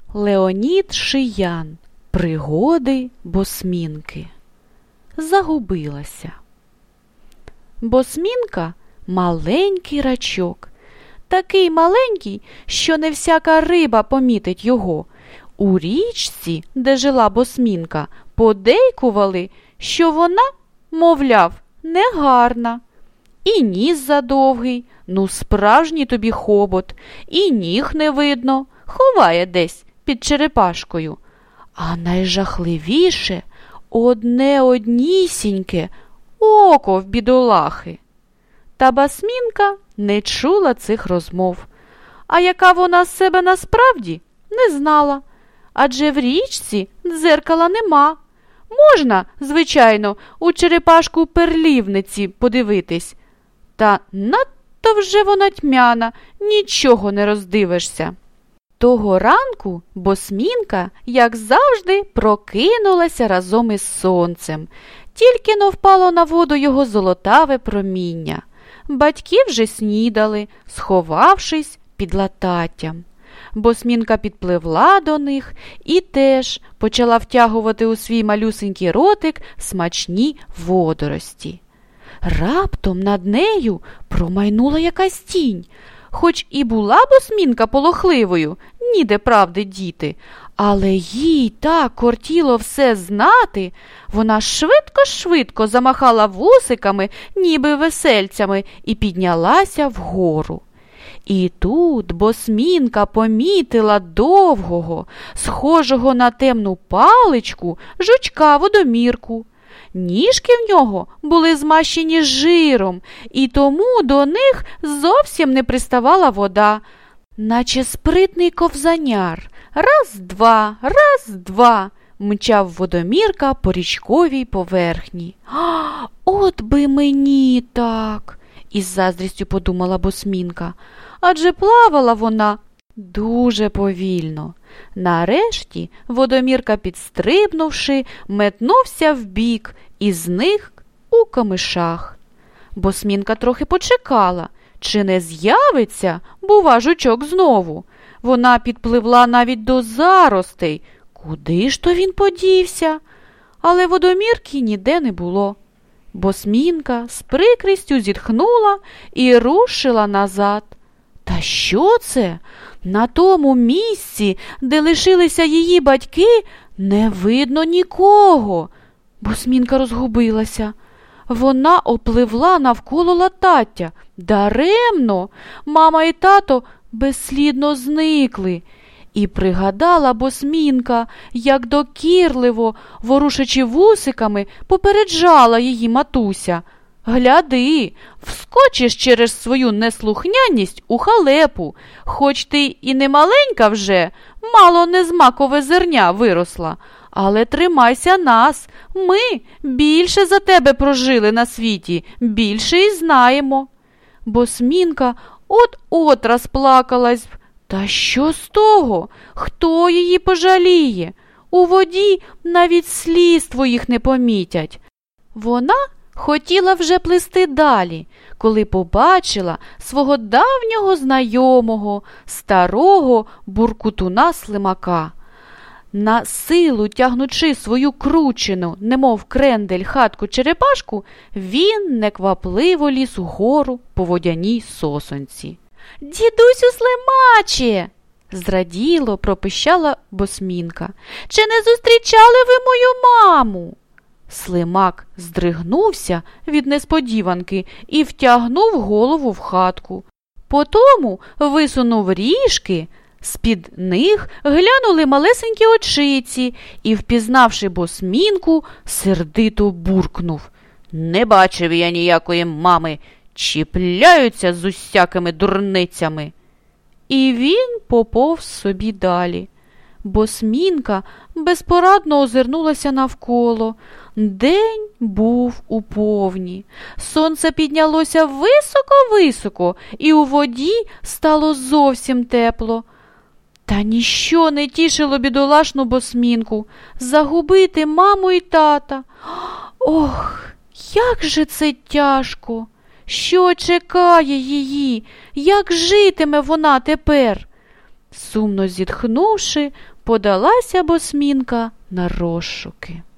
Леонід Шиян. Пригоди Босмінки. Загубилася. Босмінка – маленький рачок. Такий маленький, що не всяка риба помітить його. У річці, де жила Босмінка, подейкували, що вона, мовляв, негарна. І ніс задовгий, ну справжній тобі хобот, і ніг не видно, ховає десь під черепашкою. А найжахливіше однісіньке око в бідолахи. Та Босмінка не чула цих розмов. А яка вона з себе насправді, не знала. Адже в річці дзеркала нема. Можна, звичайно, у черепашку-перлівниці подивитись. Та надто вже вона тьмяна, нічого не роздивишся. Того ранку Босмінка, як завжди, прокинулася разом із сонцем. Тільки-но впало на воду його золотаве проміння. Батьки вже снідали, сховавшись під лататтям. Босмінка підпливла до них і теж почала втягувати у свій малюсенький ротик смачні водорості. Раптом над нею промайнула якась тінь. Хоч і була Босмінка полохливою, ніде правди діти, але їй так кортіло все знати, вона швидко-швидко замахала вусиками, ніби весельцями, і піднялася вгору. І тут Босмінка помітила довгого, схожого на темну паличку, жучка-водомірку. Ніжки в нього були змащені жиром, і тому до них зовсім не приставала вода, наче спритний ковзаняр. Раз-два, раз-два мчав водомірка по річковій поверхні. «От би мені так!» – із заздрістю подумала Босмінка. Адже плавала вона дуже повільно. Нарешті водомірка, підстрибнувши, метнувся вбік і зник у камишах. Босмінка трохи почекала, чи не з'явиться, бува, жучок знову. Вона підпливла навіть до заростей. Куди ж то він подівся? Але водомірки ніде не було. Босмінка з прикрістю зітхнула і рушила назад. Та що це? На тому місці, де лишилися її батьки, не видно нікого. Босмінка розгубилася. Вона опливла навколо латаття. Даремно! Мама і тато безслідно зникли. І пригадала Босмінка, як докірливо, ворушачи вусиками, попереджала її матуся. «Гляди, вскочиш через свою неслухняність у халепу, хоч ти і не маленька вже, мало не з макове зерня виросла, але тримайся нас, ми більше за тебе прожили на світі, більше і знаємо». Босмінка от-от розплакалась. Та що з того? Хто її пожаліє? У воді навіть сліз твоїх не помітять. Вона хотіла вже плисти далі, коли побачила свого давнього знайомого, старого буркутуна Слимака. На силу тягнучи свою кручену, немов крендель, хатку-черепашку, він неквапливо ліз угору по водяній сосонці. «Дідусю Слимаче!» – зраділо пропищала Босмінка. «Чи не зустрічали ви мою маму?» Слимак здригнувся від несподіванки і втягнув голову в хатку. Потому висунув ріжки, з-під них глянули малесенькі очиці і, впізнавши Босмінку, сердито буркнув. «Не бачив я ніякої мами, чіпляються з усякими дурницями». І він поповз собі далі. Босмінка безпорадно озирнулася навколо. День був у повні. Сонце піднялося високо-високо, і у воді стало зовсім тепло. Та ніщо не тішило бідолашну Босмінку – загубити маму і тата. Ох, як же це тяжко! Що чекає її? Як житиме вона тепер? Сумно зітхнувши, подалася босмінка на розшуки.